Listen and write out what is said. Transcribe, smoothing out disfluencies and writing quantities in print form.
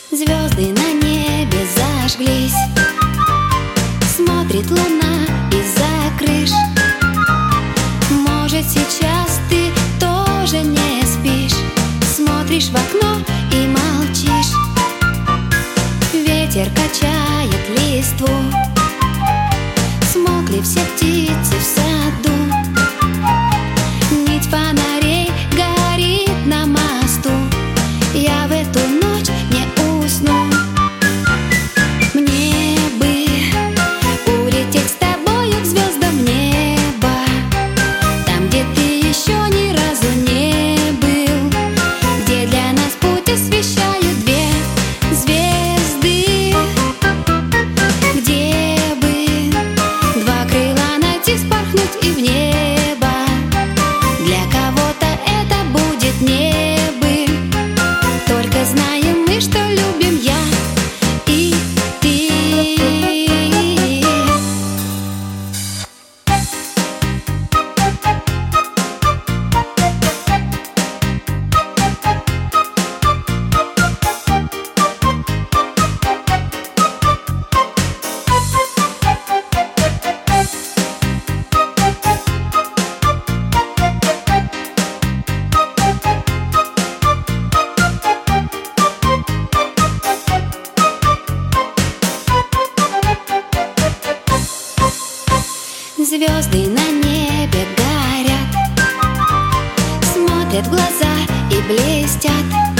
Звезды на небе зажглись, смотрит луна из-за крыш. Может, сейчас ты тоже не спишь, смотришь в окно и молчишь. Ветер качает листву, смолкли все птицы в саду. Нить фонарей горит на мосту, я в эту ночь не усну. Мне бы улететь с тобою к звездам в небо, там, где ты еще ни разу не был, где для нас путь освещают две звезды, где бы два крыла найти, вспорхнуть и в небо. Для кого-то это будет небо, только знаем мы, что любим я и ты. Звезды на небе горят, смотрят в глаза и блестят.